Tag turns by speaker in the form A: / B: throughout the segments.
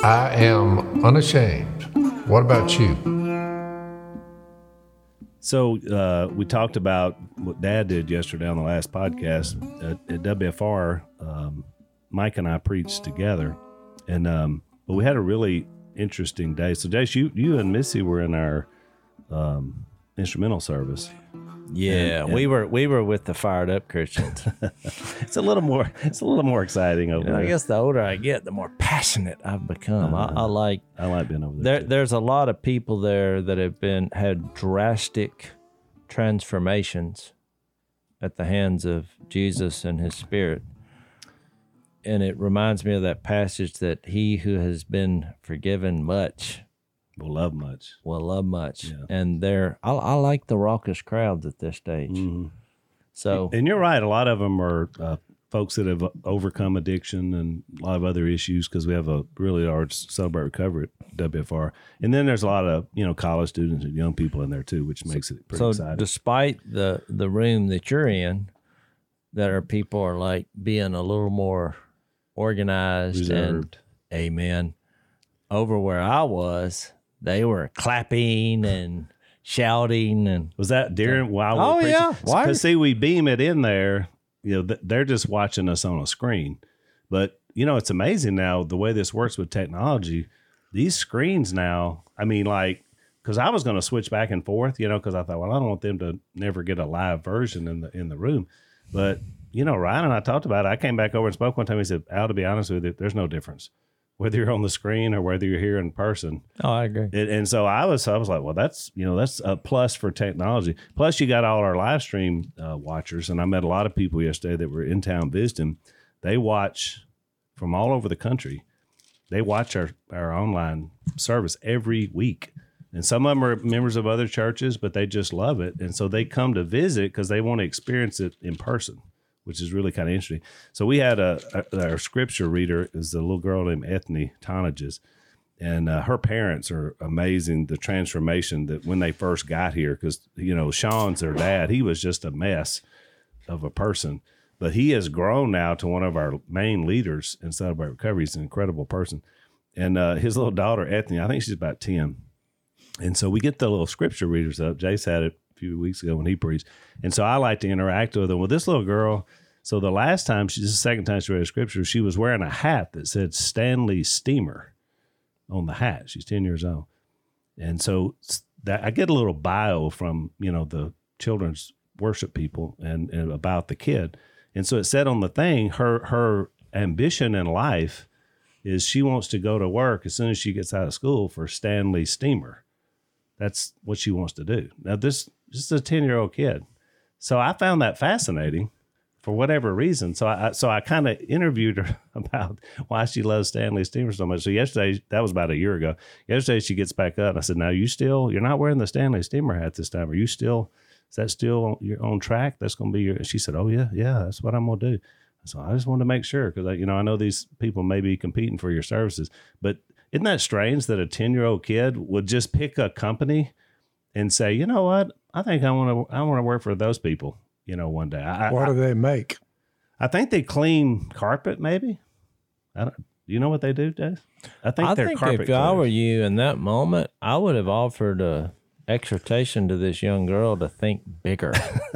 A: I am unashamed. What about you?
B: So we talked about what Dad did yesterday on the last podcast at WFR. Mike and I preached together, and but we had a really interesting day. So, Jace, you and Missy were in our instrumental service.
C: Yeah, and we were with the fired up Christians.
B: It's a little more exciting over there.
C: I guess the older I get, the more passionate I've become. I like
B: being over there.
C: There's a lot of people there that have had drastic transformations at the hands of Jesus and His Spirit. And it reminds me of that passage that he who has been forgiven much
B: will love much.
C: Yeah. And I like the raucous crowds at this stage.
B: Mm-hmm.
C: So,
B: and you're right. A lot of them are folks that have overcome addiction and a lot of other issues, because we have a really large Celebrate Recovery at WFR. And then there's a lot of college students and young people in there too, which makes it pretty exciting.
C: So despite the room that you're in, that are people are like being a little more organized,
B: reserved.
C: And amen. Over where I was, they were clapping and shouting. And
B: was that during while we were preaching?
C: Yeah.
B: Because see, we beam it in there. They're just watching us on a screen. But it's amazing now the way this works with technology. These screens now, because I was going to switch back and forth, because I thought, well, I don't want them to never get a live version in the room. But Ryan and I talked about it. I came back over and spoke one time. He said, Al, to be honest with you, there's no difference whether you're on the screen or whether you're here in person.
C: Oh, I agree.
B: And so I was like, well, that's a plus for technology. Plus, you got all our live stream watchers, and I met a lot of people yesterday that were in town visiting. They watch from all over the country. They watch our online service every week. And some of them are members of other churches, but they just love it. And so they come to visit because they want to experience it in person, which is really kind of interesting. So we had our scripture reader is a little girl named Ethne Tonages, and her parents are amazing. The transformation that when they first got here, because Sean's their dad, he was just a mess of a person, but he has grown now to one of our main leaders in Celebrate Recovery. He's an incredible person, and his little daughter Ethne, I think she's about 10, and so we get the little scripture readers up. Jace had it few weeks ago when he preached. And so I like to interact with them. Well, this little girl, so the last time, this is the second time she read a scripture, she was wearing a hat that said Stanley Steamer on the hat. She's 10 years old. And so that I get a little bio from, the children's worship people and about the kid. And so it said on the thing, her ambition in life is she wants to go to work as soon as she gets out of school for Stanley Steamer. That's what she wants to do. Now, this is a 10-year-old kid. So I found that fascinating for whatever reason. So I kind of interviewed her about why she loves Stanley Steamer so much. So yesterday, that was about a year ago. Yesterday, she gets back up. And I said, now you're not wearing the Stanley Steamer hat this time. Is that still you're on track? That's going to be your, she said, oh yeah, that's what I'm going to do. So I just wanted to make sure, because I know these people may be competing for your services, but isn't that strange that a 10-year-old kid would just pick a company and say, you know what, I think I want to work for those people, one day.
A: What do they make?
B: I think they clean carpet, maybe. Do you know what they do, Dave? I think they're carpet
C: if
B: cleaners.
C: I were you in that moment, I would have offered a exhortation to this young girl to think bigger.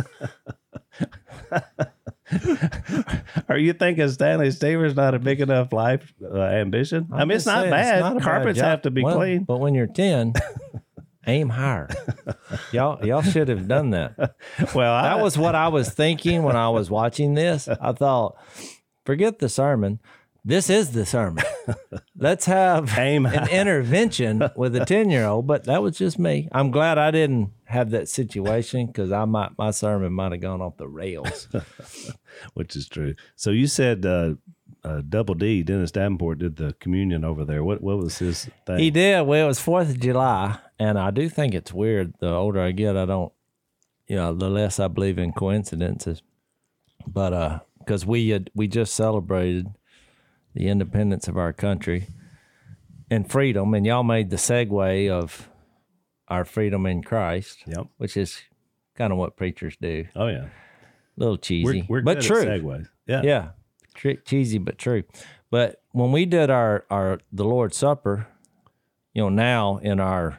B: Are you thinking Stanley Steamer's not a big enough life ambition? It's not bad. It's not carpets have to be clean.
C: But when you're 10, aim higher. Y'all should have done that.
B: Well,
C: that was what I was thinking when I was watching this. I thought, forget the sermon. This is the sermon. Let's have an intervention with a 10-year-old, but that was just me. I'm glad I didn't have that situation, because my sermon might have gone off the rails.
B: Which is true. So you said Double D, Dennis Davenport, did the communion over there. What was his thing?
C: He did. Well, it was 4th of July, and I do think it's weird. The older I get, I don't, the less I believe in coincidences. But because we just celebrated the independence of our country and freedom, and y'all made the segue of our freedom in Christ, which is kind of what preachers do.
B: Oh yeah,
C: a little cheesy,
B: we're
C: but
B: good
C: true.
B: At segues.
C: Yeah, cheesy but true. But when we did our the Lord's Supper, now in our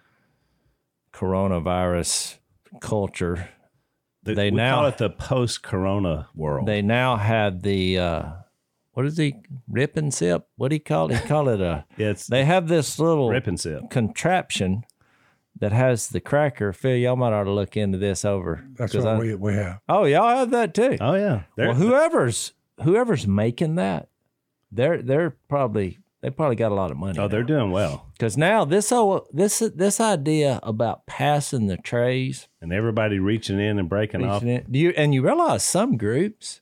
C: coronavirus culture,
B: We call it the post-corona world.
C: they now had the what is he, rip and sip? What do you call it? He call it a.
B: It's
C: They have this little
B: rip and sip.
C: contraption that has the cracker. Phil, y'all might ought to look into this over.
D: That's
C: 'cause
D: what we have.
C: Oh, y'all have that too.
B: Oh yeah.
C: Well, whoever's making that, they probably got a lot of money.
B: Oh, they're doing well.
C: Because now this idea about passing the trays,
B: And everybody reaching in and breaking off.
C: you realize some groups,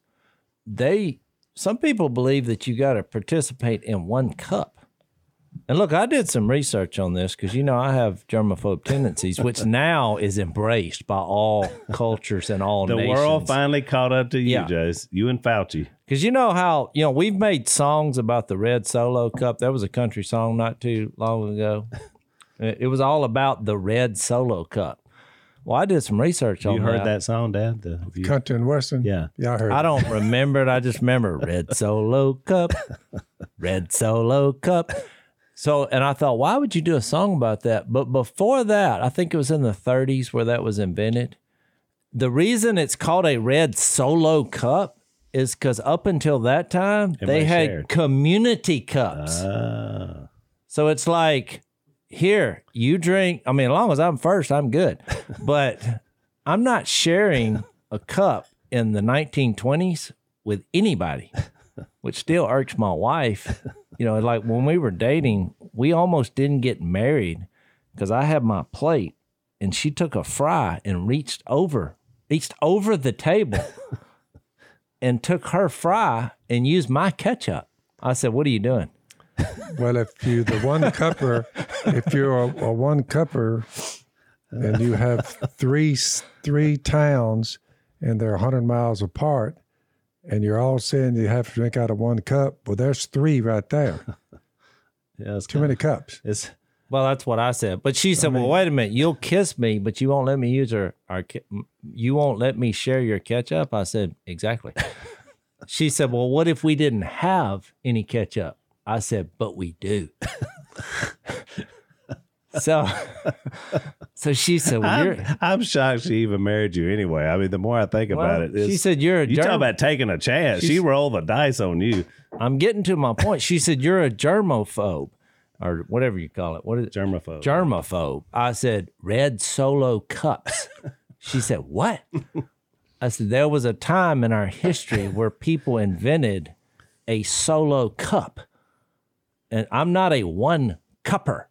C: some people believe that you got to participate in one cup. And look, I did some research on this because I have germaphobe tendencies, which now is embraced by all cultures and all
B: The
C: nations.
B: world finally caught up to you,
C: Yeah.
B: Jace. You and Fauci.
C: Because you know how, we've made songs about the red Solo cup. That was a country song not too long ago. It was all about the red Solo cup. Well, I did some research on
B: You heard that song, Dad?
D: Country and Western.
B: Yeah.
D: Yeah, I heard.
C: I don't remember it. I just remember red Solo cup, red Solo cup. So, and I thought, why would you do a song about that? But before that, I think it was in the 30s where that was invented. The reason it's called a red Solo cup is because up until that time, they had
B: shared.
C: community cups. So it's like, here, you drink. I mean, as long as I'm first, I'm good. But I'm not sharing a cup in the 1920s with anybody, which still irks my wife. Like when we were dating, we almost didn't get married because I had my plate and she took a fry and reached over the table and took her fry and used my ketchup. I said, "What are you doing?"
D: Well, if you're the one cupper, if you're a one cupper, and you have three towns and they're 100 miles apart, and you're all saying you have to drink out of one cup, well, there's 3 right there.
B: Yeah, it's
D: Too many cups.
C: Well, that's what I said. But she said, "Well, wait a minute. You'll kiss me, but you won't let me use you won't let me share your ketchup." I said, "Exactly." She said, "Well, what if we didn't have any ketchup?" I said, "But we do." So she said, "Well,
B: I'm shocked she even married you anyway. I mean, the more I think about it,
C: she said, "You're a
B: you talk about taking a chance. She rolled the dice on you.
C: I'm getting to my point." She said, "You're a germophobe," or whatever you call it. What is it?
B: Germaphobe.
C: Germaphobe. I said, "Red Solo cups." She said, "What?" I said, "There was a time in our history where people invented a solo cup. And I'm not a one cupper."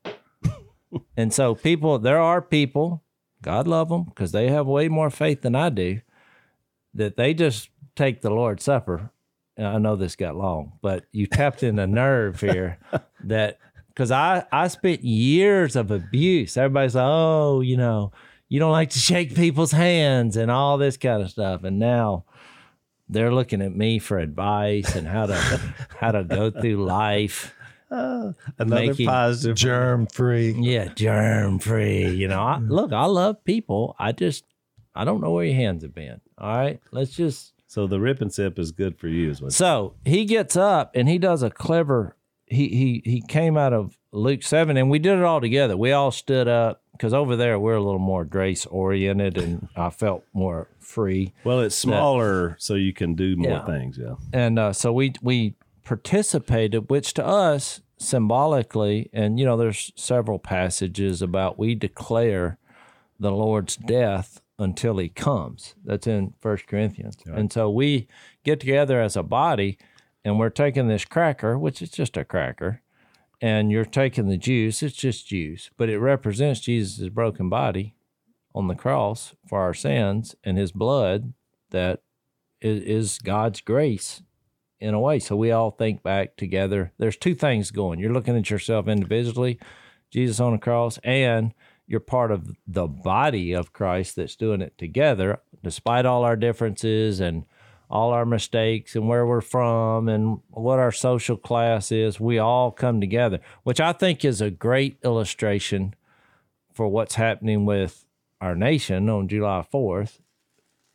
C: And so there are people, God love them, because they have way more faith than I do, that they just take the Lord's Supper. And I know this got long, but you tapped in a nerve here that, because I spent years of abuse. Everybody's like, "Oh, you don't like to shake people's hands," and all this kind of stuff. And now they're looking at me for advice and how to go through life.
B: Another positive.
D: Germ free.
C: Yeah, germ free. I love people. I don't know where your hands have been. All right, let's just.
B: So the rip and sip is good for you, is what.
C: So he gets up and he does a clever. He came out of Luke 7, and we did it all together. We all stood up because over there we're a little more grace oriented, and I felt more free.
B: Well, it's smaller, so you can do more things. Yeah.
C: And so we participated, which to us symbolically, and there's several passages about we declare the Lord's death until he comes. That's in 1 Corinthians. Right. And so we get together as a body, and we're taking this cracker, which is just a cracker, and you're taking the juice, it's just juice, but it represents Jesus' broken body on the cross for our sins, and his blood that is God's grace in a way. So we all think back together. There's 2 things going. You're looking at yourself individually, Jesus on the cross, and you're part of the body of Christ that's doing it together, despite all our differences and all our mistakes and where we're from and what our social class is. We all come together, which I think is a great illustration for what's happening with our nation on July 4th.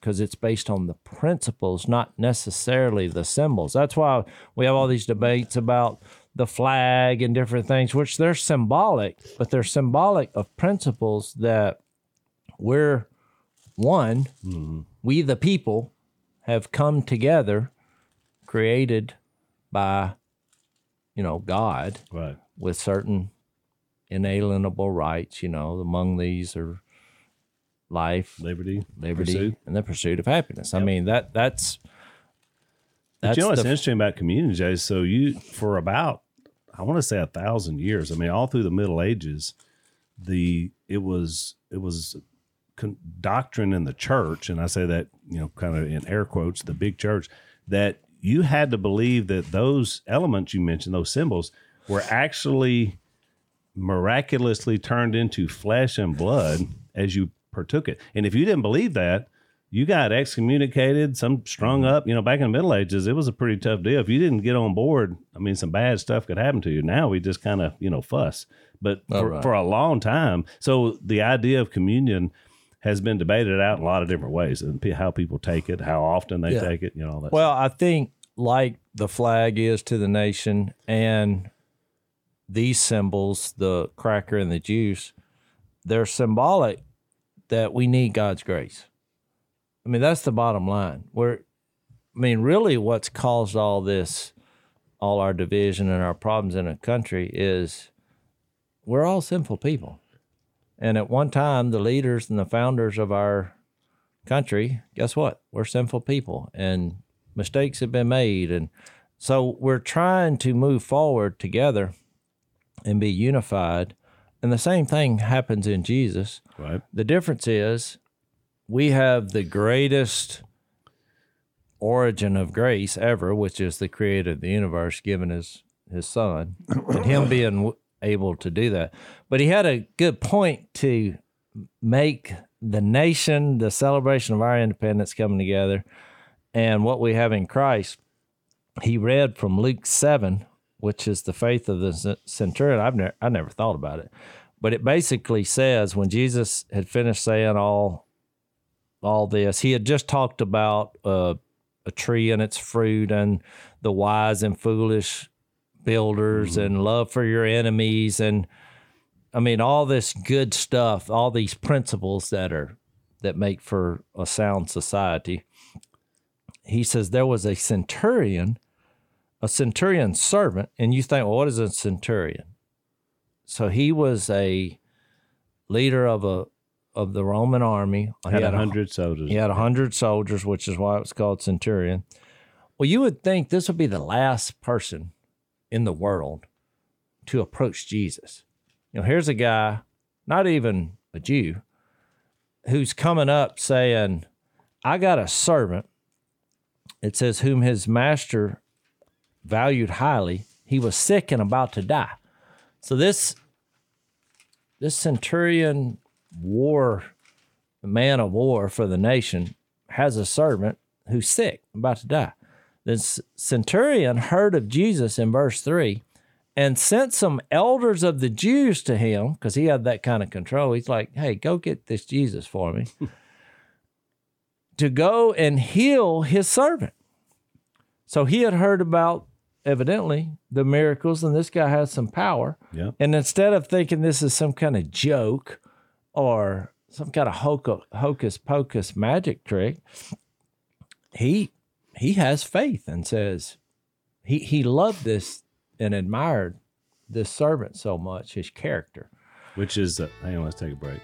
C: because it's based on the principles, not necessarily the symbols. That's why we have all these debates about the flag and different things, which they're symbolic, but they're symbolic of principles that we're one. We, the people, have come together, created by, God,
B: Right.
C: with certain inalienable rights. Among these are life,
B: Liberty.
C: liberty, and the pursuit of happiness. I mean, that's
B: But what's interesting about communion, Jay? So for about, I want to say 1,000 years. I mean, all through the Middle Ages, it was doctrine in the church, and I say that kind of in air quotes, the big church, that you had to believe that those elements you mentioned, those symbols, were actually miraculously turned into flesh and blood as you partook it. And if you didn't believe that, you got excommunicated, some strung up. Back in the Middle Ages, it was a pretty tough deal. If you didn't get on board, I mean, some bad stuff could happen to you. Now we just kind of, fuss. But for a long time, so the idea of communion has been debated out in a lot of different ways, and how people take it, how often they take it, all that.
C: Well, I think like the flag is to the nation, and these symbols, the cracker and the juice, they're symbolic that we need God's grace. I mean, that's the bottom line. Really what's caused all our division and our problems in a country is we're all sinful people. And at one time, the leaders and the founders of our country, guess what? We're sinful people, and mistakes have been made. And so we're trying to move forward together and be unified. And the same thing happens in Jesus.
B: Right.
C: The difference is we have the greatest origin of grace ever, which is the creator of the universe giving his son, and him being able to do that. But he had a good point to make the nation, the celebration of our independence coming together, and what we have in Christ. He read from Luke 7, which is the faith of the centurion. I never thought about it, but it basically says when Jesus had finished saying all this, he had just talked about a tree and its fruit, and the wise and foolish builders, and love for your enemies, and I mean all this good stuff, all these principles that make for a sound society. He says there was a centurion servant, and you think, well, what is a centurion? So he was a leader of the Roman army.
B: He had 100 soldiers.
C: He had 100 soldiers, which is why it was called centurion. Well, you would think this would be the last person in the world to approach Jesus. Here's a guy, not even a Jew, who's coming up saying, I got a servant. It says, whom his master valued highly. He was sick and about to die. So this centurion man of war for the nation has a servant who's sick, about to die. This centurion heard of Jesus in verse 3 and sent some elders of the Jews to him, because he had that kind of control. He's like, hey, go get this Jesus for me, to go and heal his servant. So he had heard about, evidently, the miracles, and this guy has some power.
B: Yeah.
C: And instead of thinking this is some kind of joke or some kind of hocus pocus magic trick, he has faith and says he loved this and admired this servant so much, his character.
B: Which is, hang on, let's take a break.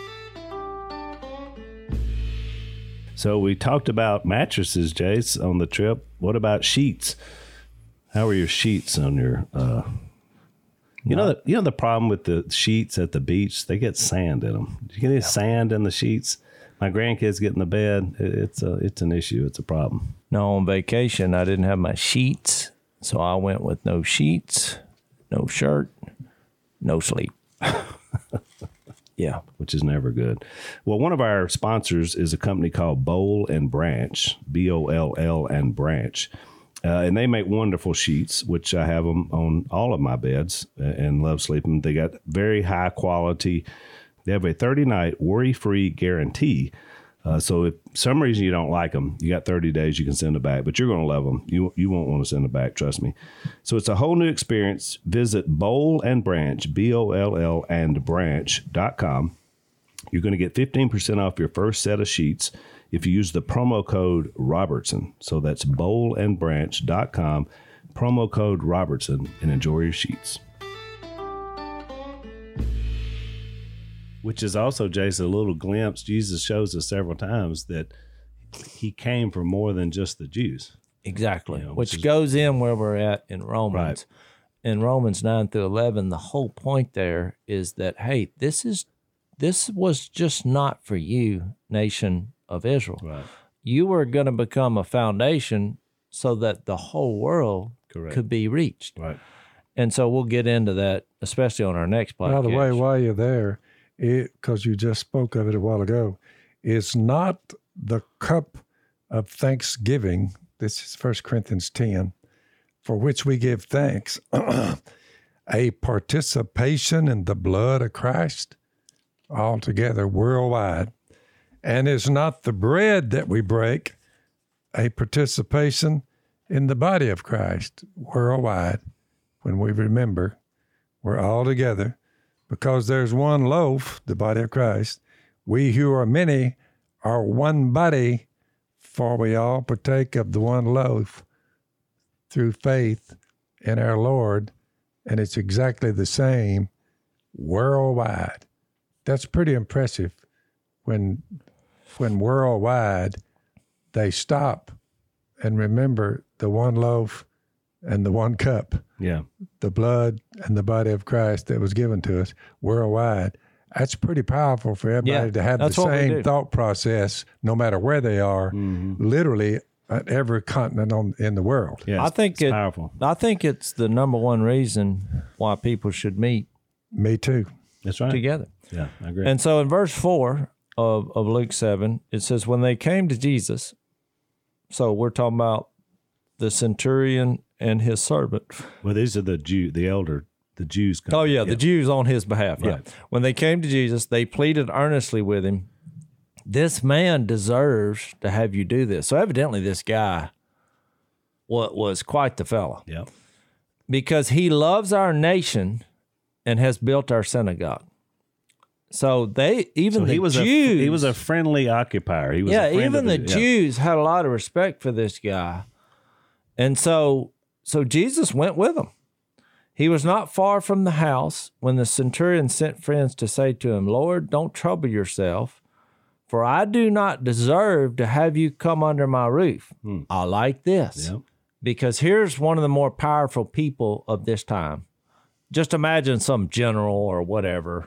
B: So we talked about mattresses, Jace, on the trip. What about sheets? How are your sheets on your, you know the problem with the sheets at the beach? They get sand in them. Do you get any sand in the sheets? My grandkids get in the bed. It's an issue. It's a problem.
C: No, on vacation, I didn't have my sheets, so I went with no sheets, no shirt, no sleep. Yeah.
B: Which is never good. Well, one of our sponsors is a company called Boll and Branch, Boll and Branch. And they make wonderful sheets, which I have them on all of my beds and love sleeping. They got very high quality. They have a 30-night worry-free guarantee. So if some reason you don't like them, you got 30 days, you can send it back, but you're going to love them. You won't want to send it back, trust me. So it's a whole new experience. Visit Boll and Branch, BOLL and branch.com. You're going to get 15% off your first set of sheets if you use the promo code Robertson. So that's bollandbranch.com, promo code Robertson, and enjoy your sheets. Which is also, Jason, a little glimpse. Jesus shows us several times that he came for more than just the Jews.
C: Exactly.
B: You know,
C: which goes in where we're at in Romans.
B: Right.
C: In Romans 9 through 11, the whole point there is that, hey, this was just not for you, nation of Israel.
B: Right.
C: You were going to become a foundation so that the whole world
B: Correct.
C: could be reached.
B: Right.
C: And so we'll get into that, especially on our next podcast.
D: By the way, while you're there, because you just spoke of it a while ago, is not the cup of thanksgiving, this is 1 Corinthians 10, for which we give thanks, a participation in the blood of Christ altogether worldwide, and is not the bread that we break a participation in the body of Christ worldwide when we remember we're all together. Because there's one loaf, the body of Christ, we who are many are one body, for we all partake of the one loaf through faith in our Lord, and it's exactly the same worldwide. That's pretty impressive when worldwide they stop and remember the one loaf and the one cup.
B: Yeah.
D: The blood and the body of Christ that was given to us worldwide. That's pretty powerful for everybody to have the same thought process, no matter where they are, literally at every continent in the world.
B: Yeah,
C: I think it's
B: powerful.
C: I think it's the number one reason why people should meet
D: Me too.
B: That's right.
C: together.
B: Yeah, I agree.
C: And so in verse 4 of Luke 7, it says, when they came to Jesus, so we're talking about the centurion and his servant.
B: Well, these are the Jews come.
C: Oh, yeah, the Jews on his behalf. Yeah.
B: Right.
C: When they came to Jesus, they pleaded earnestly with him, this man deserves to have you do this. So evidently this guy was quite the fella.
B: Yeah.
C: Because he loves our nation and has built our synagogue. So the Jews,
B: he was a friendly occupier. He was a friend
C: even
B: of
C: the Jews had a lot of respect for this guy. And so Jesus went with him. He was not far from the house when the centurion sent friends to say to him, Lord, don't trouble yourself, for I do not deserve to have you come under my roof. I like this.
B: Yep.
C: Because here's one of the more powerful people of this time. Just imagine some general or whatever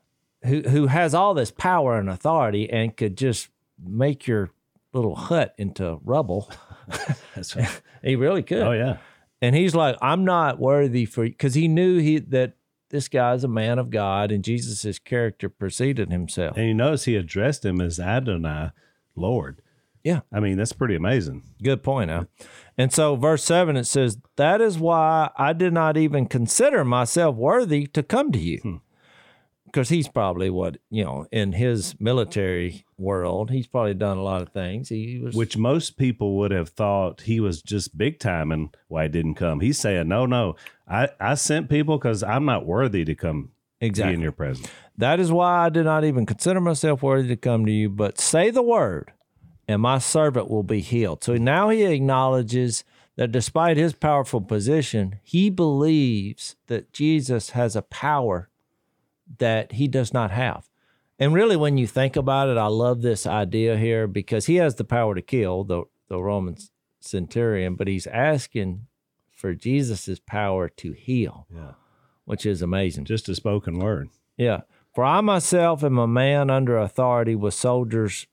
C: who has all this power and authority and could just make your little hut into rubble.
B: That's right.
C: He really could.
B: Oh, yeah.
C: And he's like, I'm not worthy for you, because he knew that this guy's a man of God and Jesus' character preceded himself.
B: And you notice he addressed him as Adonai, Lord.
C: Yeah.
B: I mean, that's pretty amazing.
C: Good point, huh? And so verse 7, it says, that is why I did not even consider myself worthy to come to you. Because he's probably in his military world, he's probably done a lot of things.
B: Which most people would have thought he was just big time and why he didn't come. He's saying, no, I sent people because I'm not worthy to come be in your presence.
C: That is why I did not even consider myself worthy to come to you, but say the word and my servant will be healed. So now he acknowledges that despite his powerful position, he believes that Jesus has a power that he does not have. And really, when you think about it, I love this idea here because he has the power to kill the Roman centurion, but he's asking for Jesus's power to heal, which is amazing.
B: Just a spoken word.
C: Yeah. For I myself am a man under authority with soldiers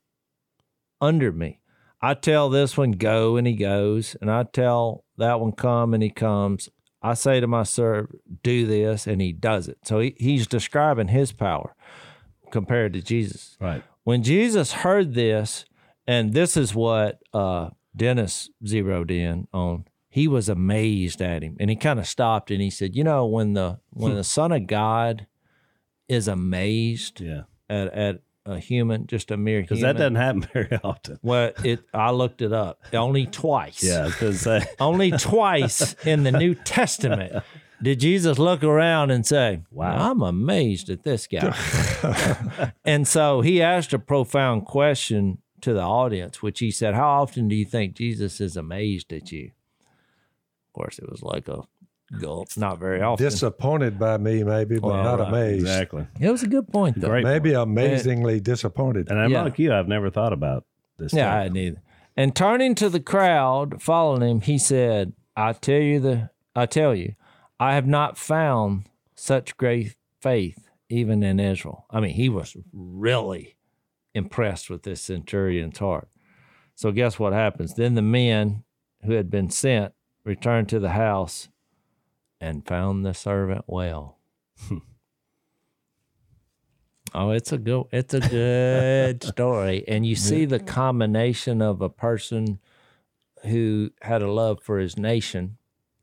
C: under me. I tell this one, go, and he goes, and I tell that one, come, and he comes. I say to my servant, do this, and he does it. So he's describing his power compared to Jesus.
B: Right. When
C: Jesus heard this, and this is what Dennis zeroed in on, he was amazed at him. And he kind of stopped and he said, when the Son of God is amazed at a human, just a mere
B: Because
C: human.
B: that doesn't happen very often.
C: Well, I looked it up. Only twice.
B: Yeah, because
C: Only twice in the New Testament did Jesus look around and say,
B: Wow.
C: I'm amazed at this guy. And so he asked a profound question to the audience, which he said, how often do you think Jesus is amazed at you? Of course, it was like a gulp. Not very often.
D: Disappointed by me, maybe, but
C: Well,
D: not
C: right.
D: amazed.
B: exactly.
C: It was a good point, though.
B: Great.
D: Maybe amazingly disappointed.
B: And I'm
C: Yeah.
B: like you, I've never thought about this.
C: Yeah,
B: stuff.
C: I hadn't either. And turning to the crowd following him, he said, I tell you, I have not found such great faith even in Israel. I mean, he was really impressed with this centurion's heart. So guess what happens? Then the men who had been sent returned to the house and found the servant well. Oh, it's a good story. And you see the combination of a person who had a love for his nation.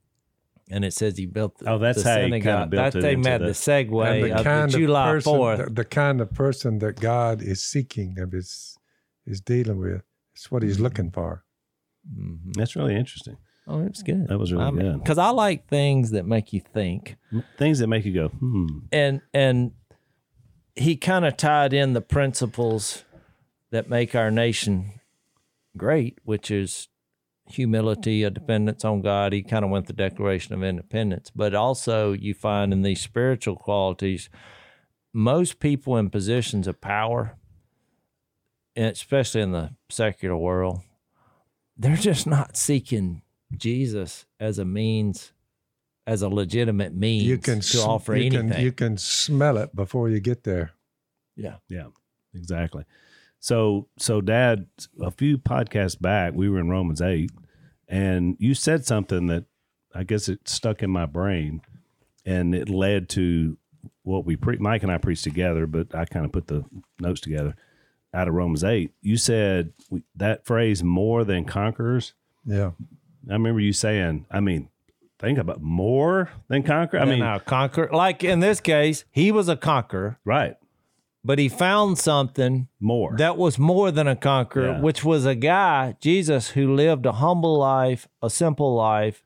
C: And it says he built the,
B: that's
C: the
B: how he
C: synagogue.
B: kinda built
C: That
B: it
C: they
B: into
C: made
B: the-
C: the segue
D: And the
C: of
D: kind
C: the
D: of
C: July
D: person,
C: 4th.
D: the kind of person that God is seeking of is dealing with. It's what he's looking for.
B: That's really interesting.
C: Oh, it was good.
B: That was really good.
C: Because I like things that make you think.
B: Things that make you go,
C: And he kind of tied in the principles that make our nation great, which is humility, a dependence on God. He kind of went the Declaration of Independence. But also you find in these spiritual qualities, most people in positions of power, and especially in the secular world, they're just not seeking Jesus as a means, as a legitimate means
D: You can
C: to offer anything.
D: You can smell it before you get there.
C: Yeah.
B: Yeah, exactly. So Dad, a few podcasts back, we were in Romans 8, and you said something that I guess it stuck in my brain, and it led to what Mike and I preached together, but I kind of put the notes together out of Romans 8. You said that phrase, more than conquerors.
D: Yeah.
B: I remember you saying, think about more than conquer.
C: Conquer. Like in this case, he was a conqueror,
B: Right.
C: but he found something
B: More.
C: that was more than a conqueror,
B: Yeah.
C: which was a guy, Jesus, who lived a humble life, a simple life,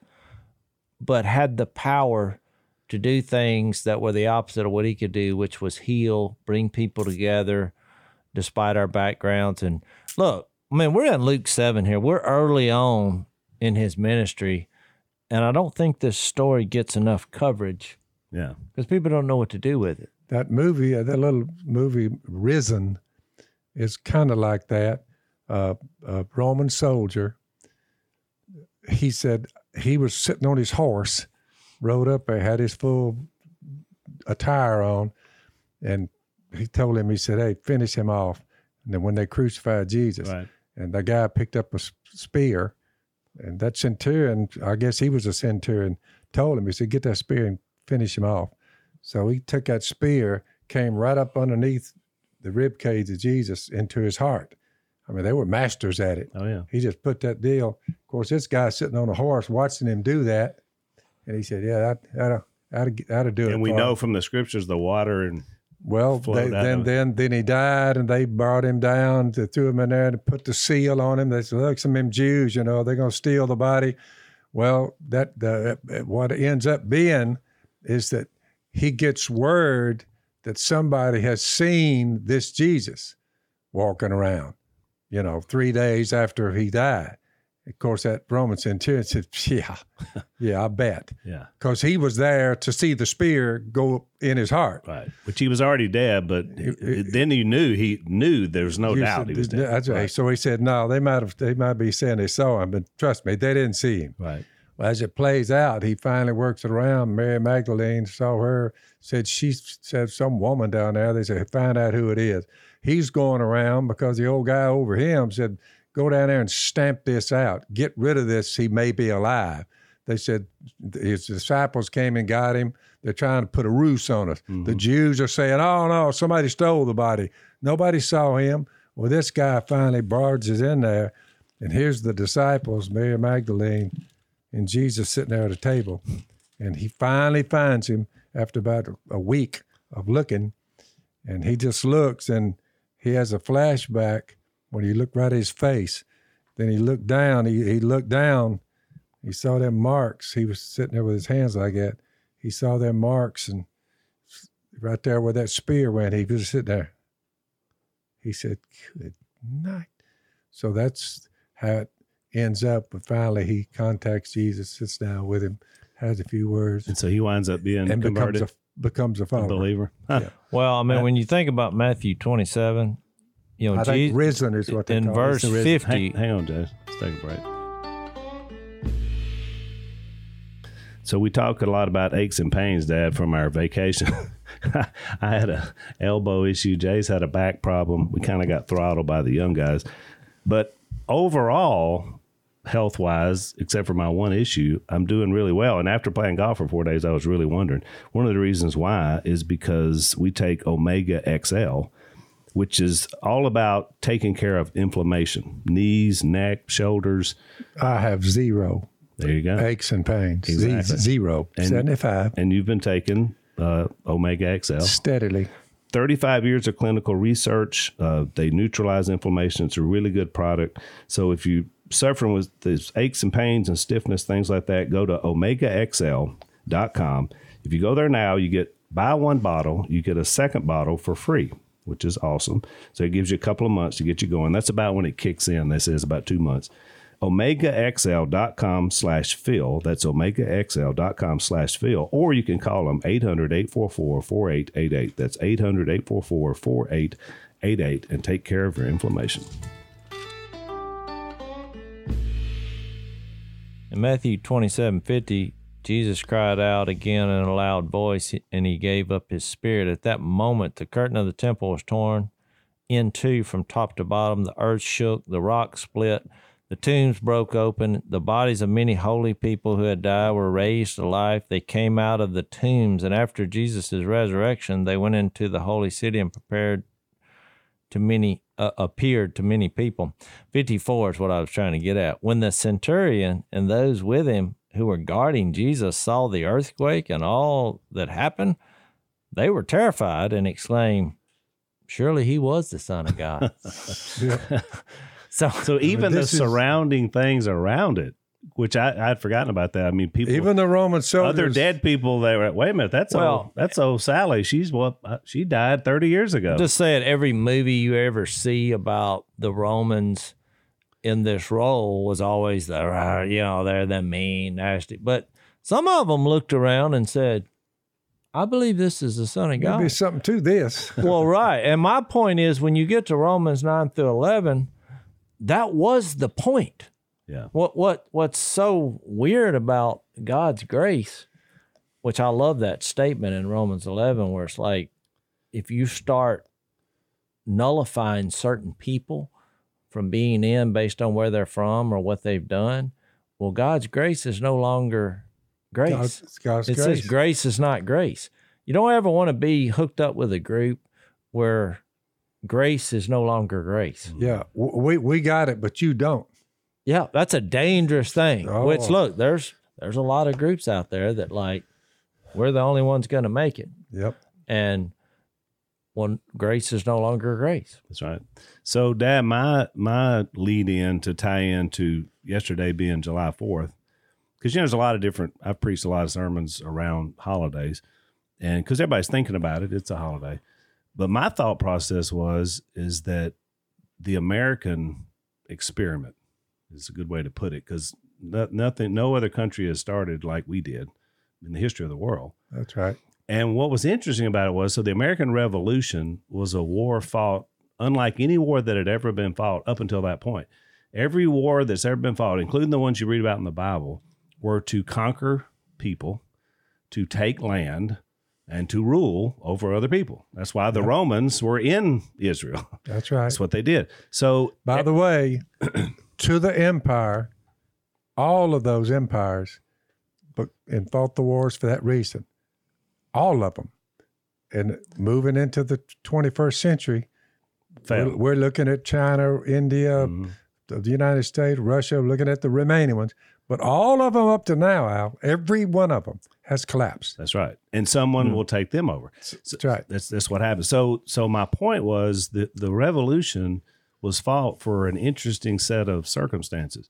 C: but had the power to do things that were the opposite of what he could do, which was heal, bring people together despite our backgrounds. And look, we're in Luke 7 here. We're early on in his ministry, and I don't think this story gets enough coverage
B: yeah.
C: because people don't know what to do with it.
D: That movie, that little movie, Risen, is kind of like that. A Roman soldier, he said he was sitting on his horse, rode up there, had his full attire on, and he told him, he said, hey, finish him off. And then when they crucified Jesus,
B: Right.
D: and the guy picked up a spear, and that centurion, I guess he was a centurion, told him, he said, get that spear and finish him off. So he took that spear, came right up underneath the rib cage of Jesus into his heart. They were masters at it.
B: Oh, yeah.
D: He just put that deal. Of course, this guy sitting on a horse watching him do that, and he said, "Yeah, that'll do it."
B: And we
D: for
B: know
D: him."
B: from the scriptures the water and
D: Well,
B: flowed out of
D: then he died, and they brought him down, threw him in there, to put the seal on him. They said, "Look, some of them Jews, they're going to steal the body." Well, what it ends up being is that he gets word that somebody has seen this Jesus walking around, 3 days after he died. Of course, that Roman centurion said, yeah, I bet.
B: yeah.
D: Because he was there to see the spear go in his heart.
B: Right. Which he was already dead, but then he knew there was no doubt he was dead.
D: That's right.
B: Right.
D: So he said, no, they might be saying they saw him, but trust me, they didn't see him.
B: Right.
D: Well, as it plays out, he finally works it around. Mary Magdalene saw her, said some woman down there. They said, find out who it is. He's going around because the old guy over him said, go down there and stamp this out. Get rid of this. He may be alive. They said his disciples came and got him. They're trying to put a ruse on us. Mm-hmm. The Jews are saying, oh, no, somebody stole the body. Nobody saw him. Well, this guy finally barges in there, and here's the disciples, Mary Magdalene, and Jesus sitting there at a table. And he finally finds him after about a week of looking, and he just looks, and he has a flashback when he looked right at his face. Then he looked down. He looked down. He saw them marks. He was sitting there with his hands like that. He saw them marks, and right there where that spear went, he was sitting there. He said, "Good night." So that's how it ends up. But finally, he contacts Jesus, sits down with him, has a few words,
B: And so he winds up being
D: and
B: converted,
D: becomes a
B: a
D: follower.
B: believer.
D: Yeah.
C: Well, I mean, when you think about Matthew 27, you know,
D: I think risen is what they
C: in
D: call
C: verse
D: it.
C: 50,
B: Hang on, Jay. Let's take a break. So we talk a lot about aches and pains, Dad, from our vacation. I had a elbow issue. Jay's had a back problem. We kind of got throttled by the young guys. But overall, health-wise, except for my one issue, I'm doing really well. And after playing golf for 4 days, I was really wondering. One of the reasons why is because we take Omega XL, which is all about taking care of inflammation, knees, neck, shoulders.
D: I have zero
B: There you go.
D: aches and pains.
B: Exactly.
D: Zero.
B: And-
D: 75.
B: And you've been taking Omega XL.
D: Steadily.
B: 35 years of clinical research. They neutralize inflammation. It's a really good product. So if you're suffering with these aches and pains and stiffness, things like that, go to OmegaXL.com. If you go there now, buy one bottle, you get a second bottle for free, which is awesome. So it gives you a couple of months to get you going. That's about when it kicks in. This is about 2 months. OmegaXL.com/Phil. That's OmegaXL.com/Phil. Or you can call them 800-844-4888. That's 800-844-4888 and take care of your inflammation.
C: in Matthew 27:50, Jesus cried out again in a loud voice, and he gave up his spirit. At that moment, the curtain of the temple was torn in two from top to bottom. The earth shook, the rock split, the tombs broke open. The bodies of many holy people who had died were raised to life. They came out of the tombs, and after Jesus' resurrection, they went into the holy city and appeared to many people. 54 is what I was trying to get at. When the centurion and those with him who were guarding Jesus saw the earthquake and all that happened, they were terrified and exclaimed, "Surely he was the Son of God."
B: So even the
D: this is-
B: surrounding things around it, which I'd forgotten about that. I mean, people,
D: Even the Roman soldiers.
B: other dead people, they were, wait a minute, that's old Sally. She died 30 years ago.
C: Just saying, every movie you ever see about the Romans in this role was always they're the mean, nasty. But some of them looked around and said, "I believe this is the Son of
D: There'd
C: God."
D: be something to this.
C: Well, right. And my point is, when you get to Romans 9 through 11, that was the point.
B: Yeah.
C: What's so weird about God's grace, which I love that statement in Romans 11, where it's like, if you start nullifying certain people from being in based on where they're from or what they've done, well, God's grace is no longer grace.
D: God's
C: It
D: grace.
C: says grace is not grace. You don't ever want to be hooked up with a group where grace is no longer grace.
D: Yeah, we got it, but you don't.
C: Yeah, that's a dangerous thing.
D: Oh.
C: Which, look, there's a lot of groups out there that like, we're the only ones going to make it.
D: Yep.
C: And when grace is no longer grace.
B: That's right. So, Dad, my lead in to tie into yesterday being July 4th, because, there's a lot of different, I've preached a lot of sermons around holidays, and because everybody's thinking about it, it's a holiday. But my thought process is that the American experiment is a good way to put it, because no other country has started like we did in the history of the world.
D: That's right.
B: And what was interesting about it was, so the American Revolution was a war fought unlike any war that had ever been fought up until that point. Every war that's ever been fought, including the ones you read about in the Bible, were to conquer people, to take land, and to rule over other people. That's why the Romans were in Israel.
D: That's right.
B: That's what they did. So,
D: By the way, to the empire, all of those empires, and fought the wars for that reason. All of them. And moving into the 21st century,
B: failed.
D: we're looking at China, India, the United States, Russia, looking at the remaining ones. But all of them up to now, Al, every one of them has collapsed.
B: That's right. And someone will take them over.
D: That's right.
B: That's what happens. So my point was that the revolution was fought for an interesting set of circumstances.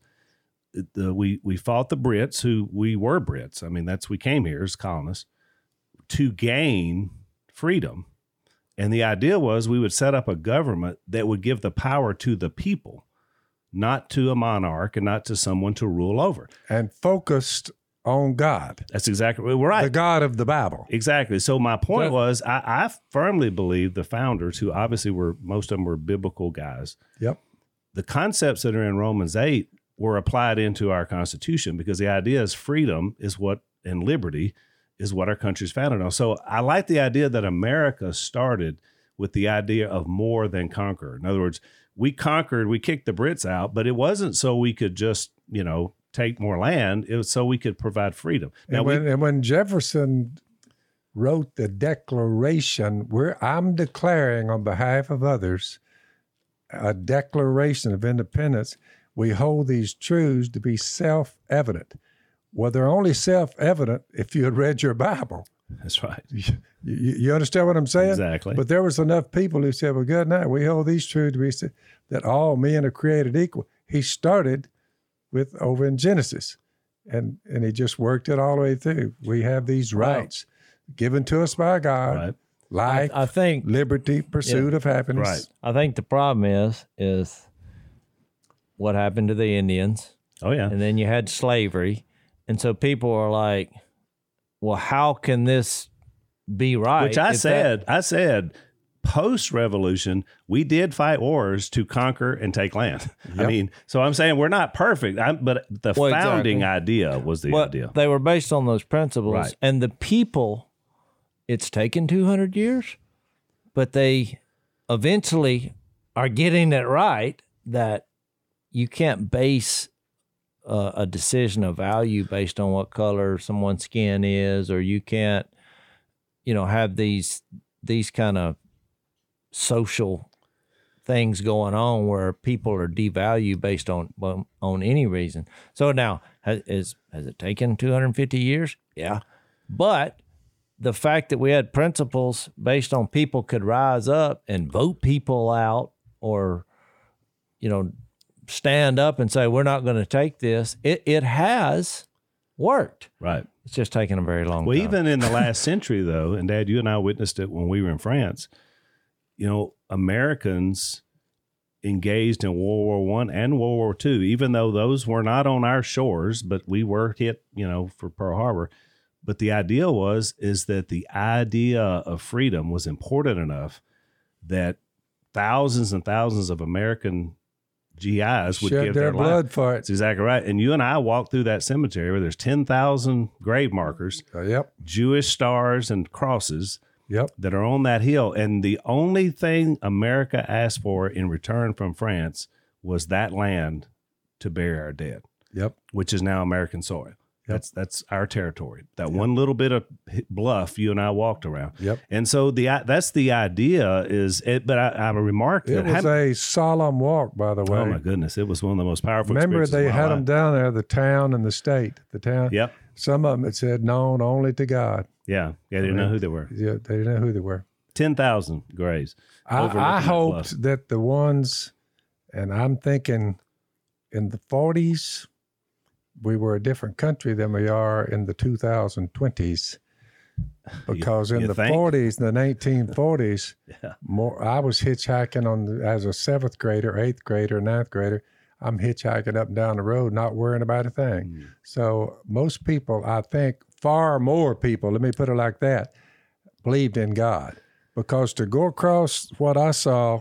B: We fought the Brits, who we were Brits. I mean, we came here as colonists to gain freedom. And the idea was we would set up a government that would give the power to the people, not to a monarch and not to someone to rule over.
D: And focused on God.
B: That's exactly right.
D: The God of the Bible.
B: Exactly. So my point was, I firmly believe the founders, who obviously most of them were biblical guys.
D: Yep.
B: The concepts that are in Romans 8 were applied into our Constitution, because the idea is freedom is what, and liberty is what our country's founded on. So I like the idea that America started with the idea of more than conquer. In other words, we kicked the Brits out, but it wasn't so we could just, take more land. It was so we could provide freedom. Now,
D: and when Jefferson wrote the Declaration, I'm declaring on behalf of others a Declaration of Independence. We hold these truths to be self-evident. Well, they're only self-evident if you had read your Bible.
B: That's right.
D: You understand what I'm saying?
B: Exactly.
D: But there was enough people who said, well, good night. We hold these truths to be that all men are created equal. He started with over in Genesis, and he just worked it all the way through. We have these rights given to us by God.
B: Right.
D: Life,
C: I think
D: liberty, pursuit of happiness.
B: Right.
C: I think the problem is what happened to the Indians.
B: Oh, yeah.
C: And then you had slavery. And so people are like, well, how can this be right?
B: Which I said, post-revolution, we did fight wars to conquer and take land. Yep. I mean, so I'm saying we're not perfect, but the founding idea was the idea.
C: They were based on those principles.
B: Right.
C: And the people, it's taken 200 years, but they eventually are getting it right, that you can't base a decision of value based on what color someone's skin is, or you can't, have these kind of social things going on where people are devalued based on any reason. So now, has it taken 250 years? Yeah. But the fact that we had principles based on people could rise up and vote people out, or, stand up and say, we're not going to take this, it has worked.
B: Right.
C: It's just taken a very long time.
B: Well, even in the last century, though, and Dad, you and I witnessed it when we were in France, Americans engaged in World War I and World War II, even though those were not on our shores, but we were hit, for Pearl Harbor. But the idea is that the idea of freedom was important enough that thousands and thousands of American GIs would give their
D: blood
B: life
D: for it.
B: That's exactly right. And you and I walked through that cemetery where there's 10,000 grave markers,
D: Yep.
B: Jewish stars and crosses,
D: Yep.
B: that are on that hill. And the only thing America asked for in return from France was that land to bury our dead.
D: Yep.
B: Which is now American soil.
D: Yep.
B: That's our territory. That one little bit of bluff you and I walked around.
D: Yep.
B: And so that's the idea is it. But I remarked
D: it was a solemn walk, by the way.
B: Oh my goodness, it was one of the most powerful.
D: Remember, they had them down there, the town and the state. The town.
B: Yep.
D: Some of them it said known only to God.
B: Yeah. They didn't know who they were.
D: Yeah, they didn't know who they were.
B: 10,000 graves.
D: I hoped that the ones, and I'm thinking in the 40s, we were a different country than we are in the 2020s, because in the 40s, in the 1940s, I was hitchhiking as a 7th grader, 8th grader, 9th grader. I'm hitchhiking up and down the road, not worrying about a thing. So most people, I think, far more people, let me put it like that, believed in God. Because to go across what I saw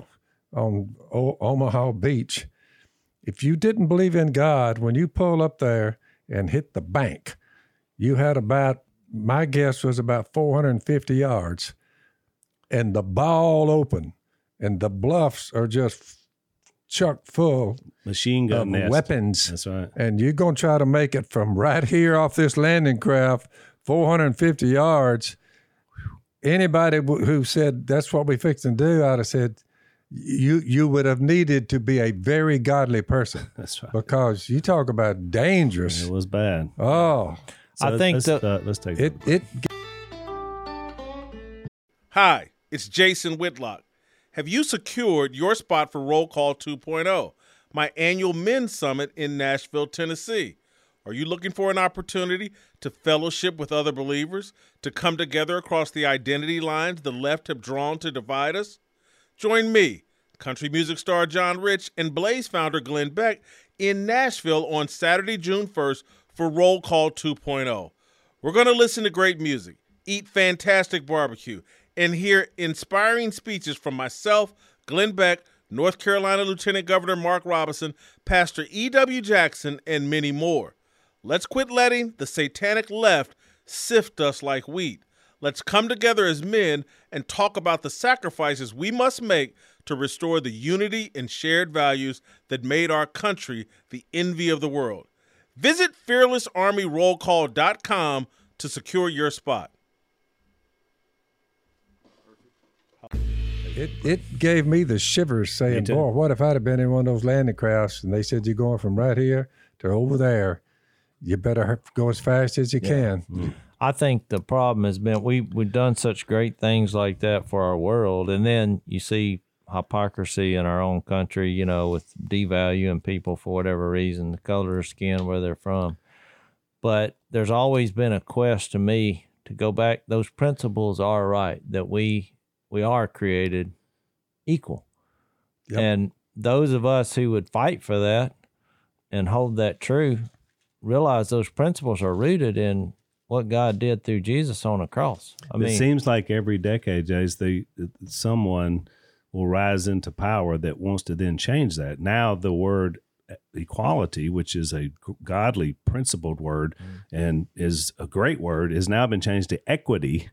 D: on Omaha Beach, if you didn't believe in God, when you pull up there and hit the bank, you had my guess was about 450 yards, and the ball open, and the bluffs are just chock full
B: machine gun
D: of weapons.
B: That's right.
D: And you're going to try to make it from right here off this landing craft, 450 yards. Anybody who said that's what we fixing to do, I'd have said, you would have needed to be a very godly person.
B: That's right.
D: Because you talk about dangerous.
B: It was bad.
D: Oh,
B: So
C: I think
B: let's take
D: it
E: Hi, it's Jason Whitlock. Have you secured your spot for Roll Call 2.0, my annual men's summit in Nashville, Tennessee? Are you looking for an opportunity to fellowship with other believers, to come together across the identity lines the left have drawn to divide us? Join me, country music star John Rich, and Blaze founder Glenn Beck in Nashville on Saturday, June 1st for Roll Call 2.0. We're going to listen to great music, eat fantastic barbecue, and hear inspiring speeches from myself, Glenn Beck, North Carolina Lieutenant Governor Mark Robinson, Pastor E.W. Jackson, and many more. Let's quit letting the satanic left sift us like wheat. Let's come together as men and talk about the sacrifices we must make to restore the unity and shared values that made our country the envy of the world. Visit fearlessarmyrollcall.com to secure your spot.
D: It gave me the shivers saying, boy, what if I'd have been in one of those landing crafts and they said you're going from right here to over there. You better go as fast as you can.
C: Mm. I think the problem has been we've done such great things like that for our world, and then you see hypocrisy in our own country, you know, with devaluing people for whatever reason, the color of skin, where they're from. But there's always been a quest to me to go back. Those principles are right, that we are created equal. Yep. And those of us who would fight for that and hold that true realize those principles are rooted in what God did through Jesus on the cross.
B: It seems like every decade, Jace, someone will rise into power that wants to then change that. Now the word equality, which is a godly principled word and is a great word, has now been changed to equity,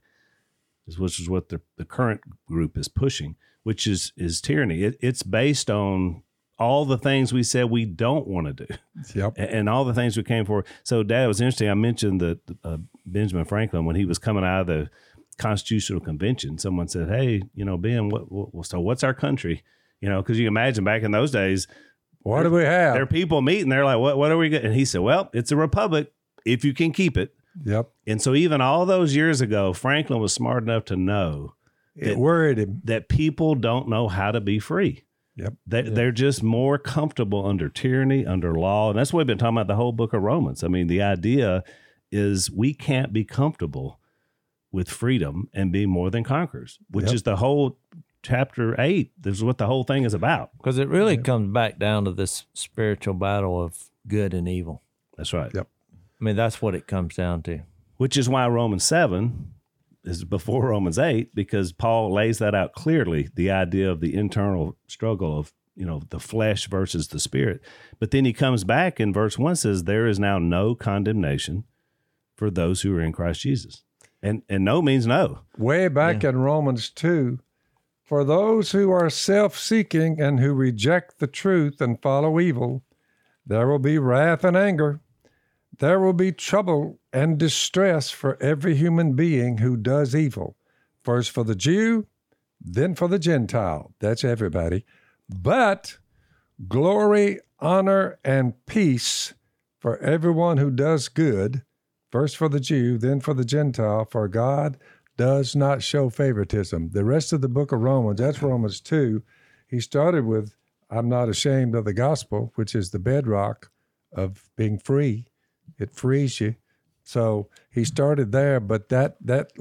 B: which is what the current group is pushing, which is tyranny. It's based on all the things we said we don't want to do.
D: Yep.
B: And all the things we came for. So, Dad, it was interesting. I mentioned that Benjamin Franklin, when he was coming out of the Constitutional Convention, someone said, hey, you know, Ben, so what's our country? You know, because you can imagine back in those days,
D: what do we have?
B: There are people meeting. They're like, what are we getting? And he said, well, it's a republic if you can keep it.
D: Yep.
B: And so even all those years ago, Franklin was smart enough to know
D: it worried him
B: that people don't know how to be free.
D: Yep.
B: They're just more comfortable under tyranny, under law. And that's what we've been talking about the whole book of Romans. I mean, the idea is we can't be comfortable with freedom and be more than conquerors, which is the whole chapter 8. This is what the whole thing is about.
C: Because it really comes back down to this spiritual battle of good and evil.
B: That's right.
D: Yep.
C: I mean, that's what it comes down to.
B: Which is why Romans 7 is before Romans 8, because Paul lays that out clearly, the idea of the internal struggle of, you know, the flesh versus the spirit. But then he comes back in verse 1, says, there is now no condemnation for those who are in Christ Jesus. And no means no.
D: Way back in Romans 2, for those who are self-seeking and who reject the truth and follow evil, there will be wrath and anger. There will be trouble and distress for every human being who does evil, first for the Jew, then for the Gentile. That's everybody. But glory, honor, and peace for everyone who does good, first for the Jew, then for the Gentile, for God does not show favoritism. The rest of the book of Romans, that's Romans 2. He started with, I'm not ashamed of the gospel, which is the bedrock of being free. It frees you. So he started there, but that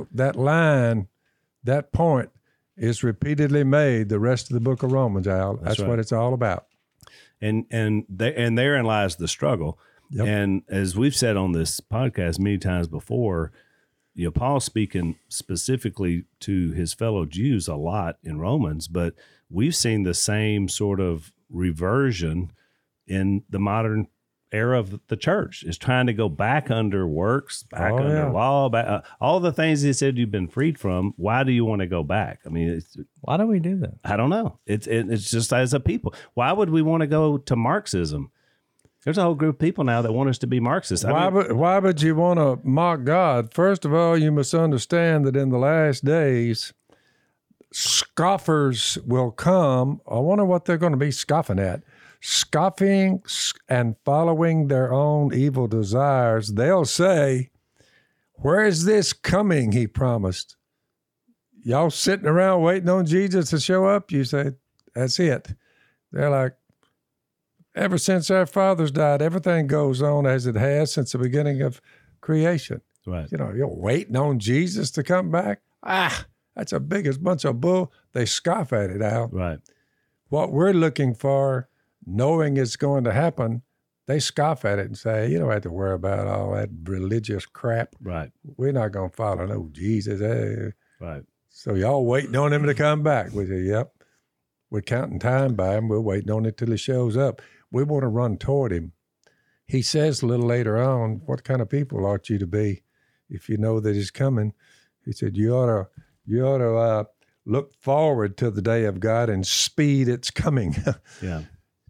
D: line, that point is repeatedly made the rest of the book of Romans, Al. That's right. What it's all about.
B: And therein lies the struggle. Yep. And as we've said on this podcast many times before, you know, Paul's speaking specifically to his fellow Jews a lot in Romans, but we've seen the same sort of reversion in the modern era of the church, is trying to go back under works, back under law, back, all the things he said you've been freed from. Why do you want to go back? I mean,
C: why do we do that?
B: I don't know. It's just as a people. Why would we want to go to Marxism? There's a whole group of people now that want us to be Marxists.
D: Why would you want to mock God? First of all, you must understand that in the last days, scoffers will come. I wonder what they're going to be scoffing at. Scoffing and following their own evil desires. They'll say, where is this coming he promised? Y'all sitting around waiting on Jesus to show up? You say, that's it. They're like, ever since our fathers died, everything goes on as it has since the beginning of creation.
B: Right.
D: You know, you're waiting on Jesus to come back. That's the biggest bunch of bull. They scoff at it, Al.
B: Right.
D: What we're looking for, knowing it's going to happen, they scoff at it and say, you don't have to worry about all that religious crap.
B: Right.
D: We're not going to follow no Jesus.
B: Right.
D: So y'all waiting on him to come back. We say, yep. We're counting time by him. We're waiting on it till he shows up. We want to run toward him. He says a little later on, what kind of people ought you to be if you know that he's coming? He said, you ought to look forward to the day of God and speed its coming.
B: Yeah.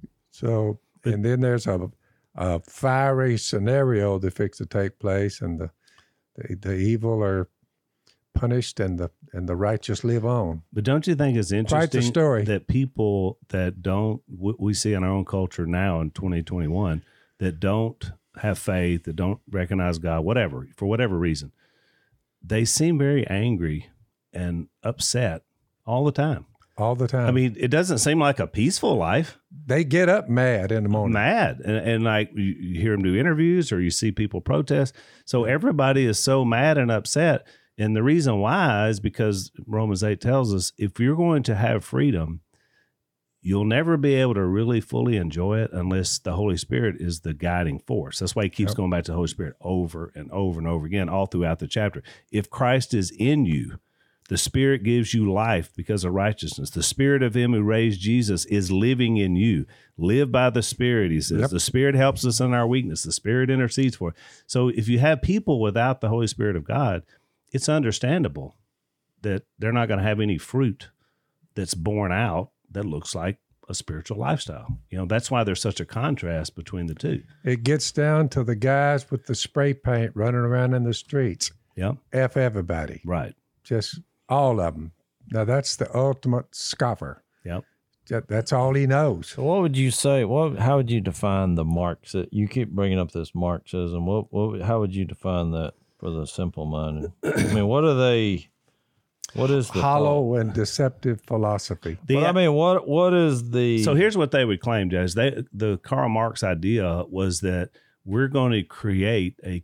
D: So, and then there's a fiery scenario that fixed to take place, and the evil are punished and the righteous live on.
B: But don't you think it's interesting
D: Quite the story.
B: that people that don't, we see in our own culture now in 2021, that don't have faith, that don't recognize God, whatever, for whatever reason, they seem very angry and upset all the time.
D: All the time.
B: I mean, it doesn't seem like a peaceful life.
D: They get up mad in the morning.
B: Mad. And like you hear them do interviews or you see people protest. So everybody is so mad and upset. And the reason why is because Romans 8 tells us if you're going to have freedom, you'll never be able to really fully enjoy it unless the Holy Spirit is the guiding force. That's why he keeps going back to the Holy Spirit over and over and over again, all throughout the chapter. If Christ is in you, the Spirit gives you life because of righteousness. The Spirit of him who raised Jesus is living in you. Live by the Spirit, he says. Yep. The Spirit helps us in our weakness. The Spirit intercedes for us. So if you have people without the Holy Spirit of God, it's understandable that they're not going to have any fruit that's born out that looks like a spiritual lifestyle. You know, that's why there's such a contrast between the two.
D: It gets down to the guys with the spray paint running around in the streets.
B: Yeah.
D: F everybody.
B: Right.
D: Just all of them. Now, that's the ultimate scoffer.
B: Yep.
D: That's all he knows.
C: So what would you say? How would you define the Marxism? You keep bringing up this Marxism. How would you define that for the simple minded? I mean, what are they? What is the
D: hollow and deceptive philosophy?
C: I mean, what is the?
B: So here's what they would claim, Judge. The Karl Marx idea was that we're going to create a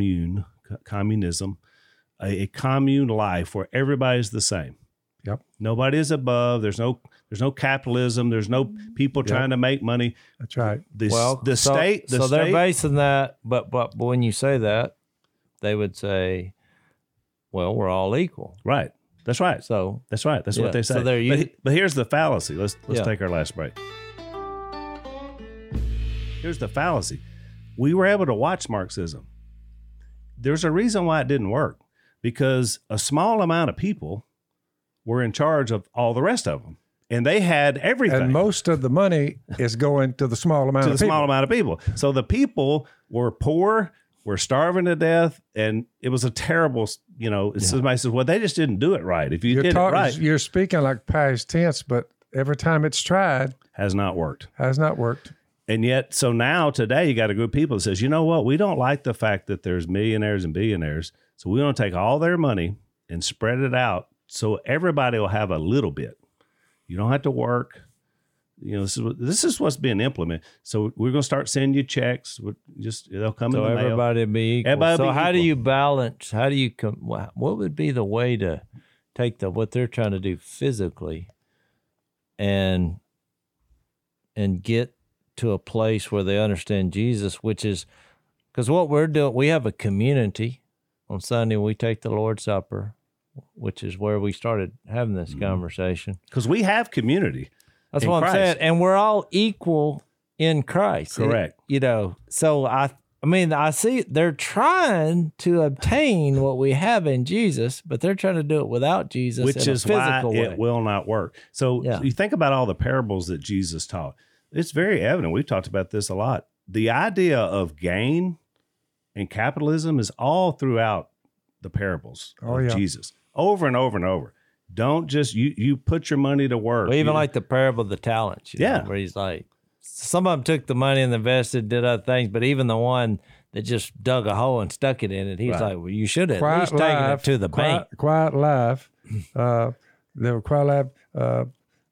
B: communism, a commune life where everybody's the same.
D: Yep.
B: Nobody is above. There's no capitalism. There's no people trying to make money.
D: That's right.
B: The state.
C: They're basing that, but when you say that, they would say, "Well, we're all equal."
B: Right. That's right.
C: So
B: that's right. That's what they say.
C: So
B: but here's the fallacy. Let's take our last break. Here's the fallacy. We were able to watch Marxism. There's a reason why it didn't work, because a small amount of people were in charge of all the rest of them, and they had everything.
D: And most of the money is going to the small amount of people.
B: Small amount of people. So the people were poor, were starving to death, and it was a terrible, somebody says, well, they just didn't do it right. If you did it right.
D: You're speaking like past tense, but every time it's tried.
B: Has not worked.
D: And
B: yet, so now today you got a group of people that says, you know what, we don't like the fact that there's millionaires and billionaires, so we want to take all their money and spread it out so everybody will have a little bit. You don't have to work. This is what's being implemented. So we're going to start sending you checks. They'll come in the mail.
C: So everybody be equal. So how do you balance? How do you what would be the way to take what they're trying to do physically and get to a place where they understand Jesus, which is because what we're doing, we have a community. On Sunday, we take the Lord's Supper, which is where we started having this conversation.
B: Because we have community.
C: That's what I'm saying. And we're all equal in Christ.
B: Correct.
C: So I see they're trying to obtain what we have in Jesus, but they're trying to do it without Jesus,
B: which is why it will not work. So you think about all the parables that Jesus taught. It's very evident. We've talked about this a lot. The idea of gain and capitalism is all throughout the parables of Jesus, over and over and over. Don't just you put your money to work.
C: Well, even
B: You-
C: like the parable of the talents, you know,
B: Yeah.
C: where he's like, some of them took the money and invested, did other things, but even the one that just dug a hole and stuck it in it, he's like, well, you should have at least taken it to the bank.
D: Quiet life. The quiet life.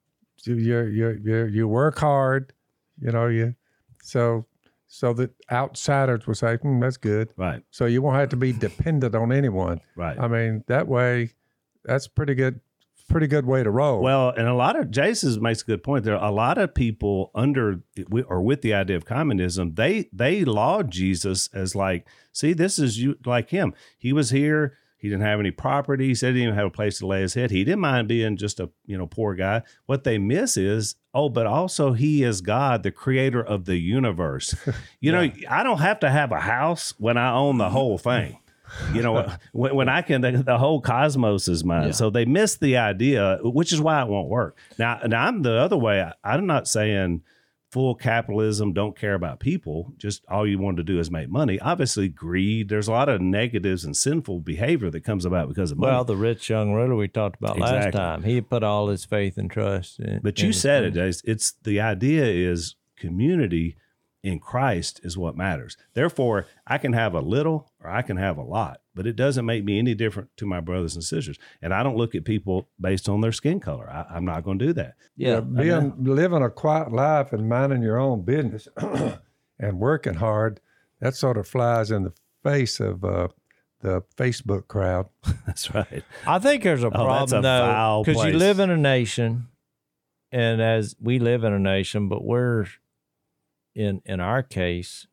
D: You work hard. You know so that outsiders will say, that's good.
B: Right.
D: So you won't have to be dependent on anyone.
B: Right.
D: I mean, that way, that's pretty good way to roll.
B: Well, and a lot of Jason makes a good point. There are a lot of people with the idea of communism. They laud Jesus as like, see, this is you like him. He was here. He didn't have any property. He said he didn't even have a place to lay his head. He didn't mind being just a poor guy. What they miss is, but also he is God, the creator of the universe. You know, I don't have to have a house when I own the whole thing. You know, when I can, the whole cosmos is mine.
C: Yeah.
B: So they miss the idea, which is why it won't work. Now I'm the other way. I'm not saying full capitalism, don't care about people, just all you want to do is make money. Obviously, greed, there's a lot of negatives and sinful behavior that comes about because of money.
C: Well, the rich young ruler we talked about last
B: Exactly.
C: time, he put all his faith and trust in.
B: But you said it, Jace. It's the idea is community in Christ is what matters. Therefore, I can have a little or I can have a lot, but it doesn't make me any different to my brothers and sisters. And I don't look at people based on their skin color. I'm not going to do that.
C: Yeah.
D: Living a quiet life and minding your own business and working hard, that sort of flies in the face of the Facebook crowd.
B: That's right.
C: I think there's a
B: that's a
C: problem though,
B: foul
C: because you
B: place.
C: live in a nation, and as we live in a nation, but we're in our case,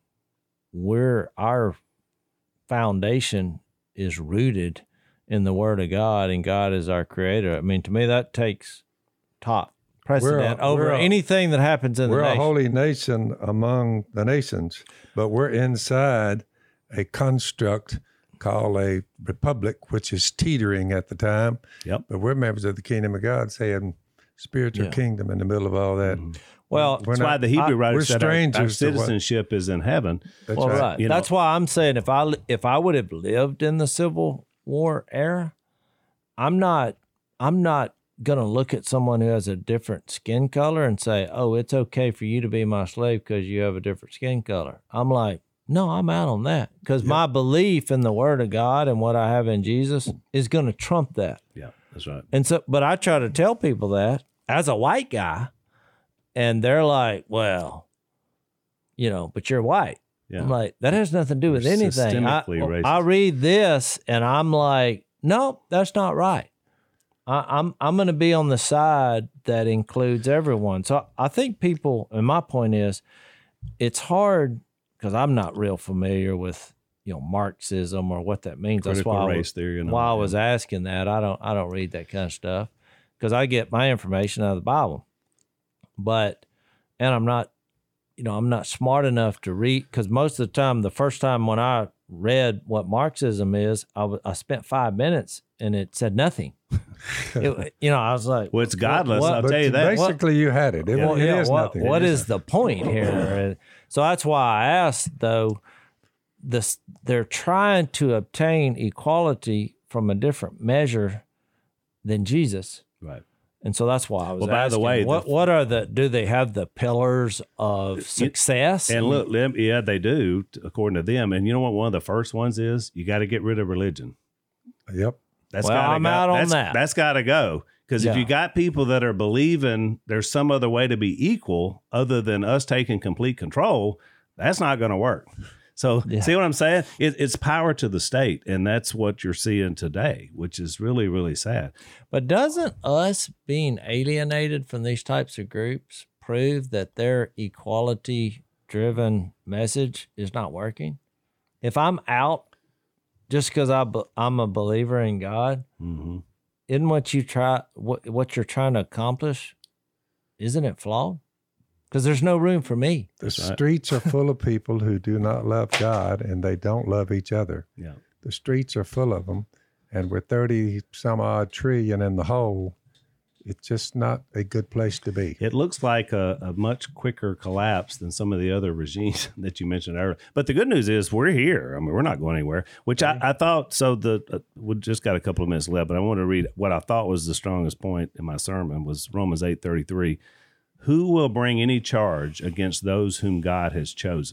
C: our foundation is rooted in the Word of God, and God is our creator. I mean, to me, that takes top precedent over anything that happens in the
D: We're
C: nation.
D: a holy nation among the nations, but we're inside a construct called a republic, which is teetering at the time.
B: Yep.
D: But we're members of the kingdom of God, saying spiritual kingdom in the middle of all that.
C: Well,
B: That's why the Hebrew writer
D: we're
B: said our
D: strangers to what-
B: citizenship is in heaven.
D: That's
C: well,
D: right.
C: right.
B: You know-
C: That's why I'm saying if I would have lived in the Civil War era, I'm not gonna look at someone who has a different skin color and say, "Oh, it's okay for you to be my slave because you have a different skin color." I'm like, no, I'm out on that because my belief in the Word of God and what I have in Jesus is going to trump that.
B: Yeah, that's right.
C: And so, but I try to tell people that as a white guy, and they're like, "Well, but you're white."
B: Yeah.
C: I'm like, that has nothing to do with
B: You're
C: anything.
B: systemically racist.
C: I read this and I'm like, no, that's not right. I'm going to be on the side that includes everyone. So I think people, and my point is, it's hard because I'm not real familiar with Marxism or what that means.
B: Critical
C: That's why
B: race theory and all
C: why I
B: that.
C: was asking that. I don't read that kind of stuff because I get my information out of the Bible. And I'm not, I'm not smart enough to read because most of the time, the first time when I read what Marxism is, I spent 5 minutes and it said nothing. I was like,
B: Well, it's godless,
C: what-
B: I'll
D: But
B: tell you that.
D: basically, you had it. It is nothing.
C: What is the point here? So that's why I asked, though, they're trying to obtain equality from a different measure than Jesus.
B: Right.
C: And so that's why I was
B: Well, by the
C: asking,
B: way,
C: what are do they have the pillars of success?
B: And look, yeah, they do, according to them. And you know what? One of the first ones is you got to get rid of religion.
D: Yep.
B: That's
C: Well,
B: gotta
C: I'm
B: go.
C: out on
B: That's-
C: that.
B: That's got to go. Because if
C: Yeah.
B: you got people that are believing there's some other way to be equal other than us taking complete control, that's not going to work. So see what I'm saying? It's power to the state. And that's what you're seeing today, which is really, really sad.
C: But doesn't us being alienated from these types of groups prove that their equality-driven message is not working? If I'm out just because I'm a believer in God,
B: Mm-hmm.
C: isn't what you're trying to accomplish, isn't it flawed? Because there's no room for me.
D: The streets are full of people who do not love God and they don't love each other.
B: Yeah.
D: The streets are full of them. And with 30 some odd trillion in the hole, It's just not a good place to be.
B: It looks like a much quicker collapse than some of the other regimes that you mentioned earlier. But the good news is we're here. I mean, we're not going anywhere, which I thought, so we just got a couple of minutes left, but I want to read what I thought was the strongest point in my sermon was Romans 8:33. Who will bring any charge against those whom God has chosen?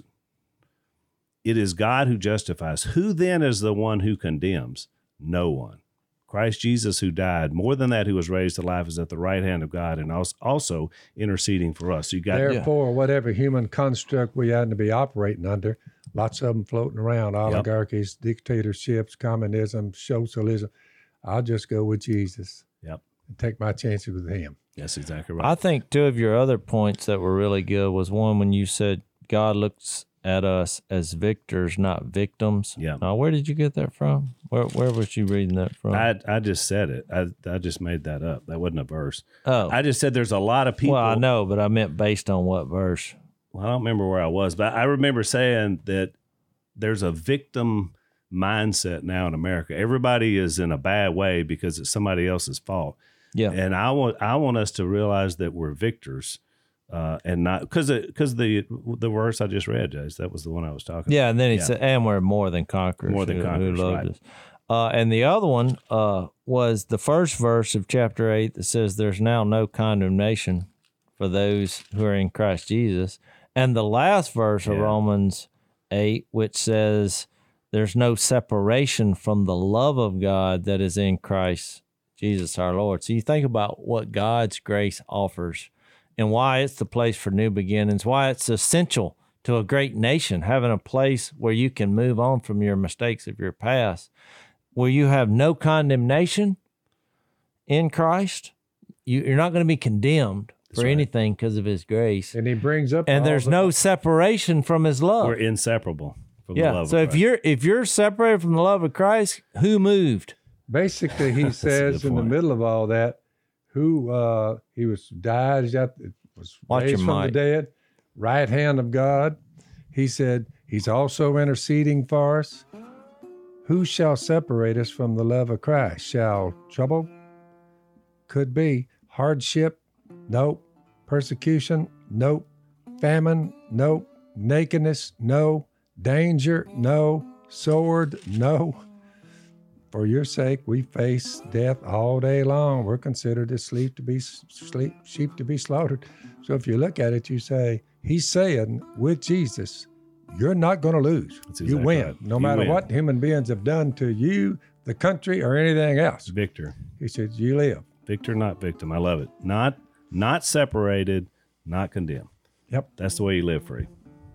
B: It is God who justifies. Who then is the one who condemns? No one. Christ Jesus, who died, more than that, who was raised to life, is at the right hand of God and also interceding for us. So you got
D: Therefore, whatever human construct we happen to be operating under, lots of them floating around, oligarchies, dictatorships, communism, socialism, I'll just go with Jesus.
B: Yep.
D: And take my chances with him.
B: That's exactly right.
C: I think two of your other points that were really good was one when you said God looks at us as victors, not victims.
B: Yeah.
C: Where did you get that from? Where was you reading that from?
B: I just said it. I just made that up. That wasn't a verse.
C: Oh.
B: I just said there's a lot of people.
C: Well, I know, but I meant based on what verse?
B: Well, I don't remember where I was, but I remember saying that there's a victim mindset now in America. Everybody is in a bad way because it's somebody else's fault.
C: Yeah.
B: And I want us to realize that we're victors. And not because the verse I just read, Jace, that was the one I was talking about.
C: Yeah, and then he said, and we're more than conquerors.
B: More than conquerors,
C: who loved
B: right.
C: us. And the other one was the first verse of chapter 8 that says, there's now no condemnation for those who are in Christ Jesus. And the last verse of Romans 8, which says, there's no separation from the love of God that is in Christ Jesus our Lord. So you think about what God's grace offers and why it's the place for new beginnings, why it's essential to a great nation, having a place where you can move on from your mistakes of your past, where you have no condemnation in Christ. You're not going to be condemned for anything because of his grace.
D: And he brings up,
C: and there's no separation from his love.
B: We're inseparable from the love
C: so
B: of Christ.
C: if you're separated from the love of Christ, who moved?
D: Basically, he says in the middle of all that, who he was died, was raised from the dead, right hand of God. He said he's also interceding for us. Who shall separate us from the love of Christ? Shall trouble? Could be. Hardship? Nope. Persecution? Nope. Famine? Nope. Nakedness? No. Danger? No. Sword? No. For your sake, we face death all day long. We're considered as sheep to be slaughtered. So if you look at it, you say, he's saying with Jesus, you're not going to lose. You win,
B: right.
D: no matter what human beings have done to you, the country, or anything else.
B: Victor.
D: He said, you live.
B: Victor, not victim. I love it. Not separated, not condemned.
D: Yep.
B: That's the way you live free.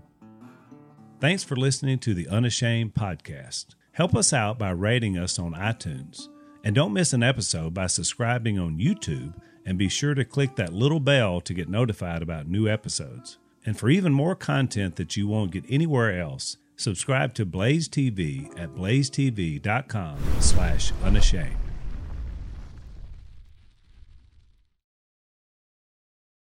B: Thanks for listening to the Unashamed Podcast. Help us out by rating us on iTunes. And don't miss an episode by subscribing on YouTube, and be sure to click that little bell to get notified about new episodes. And for even more content that you won't get anywhere else, subscribe to Blaze TV at blazetv.com/unashamed.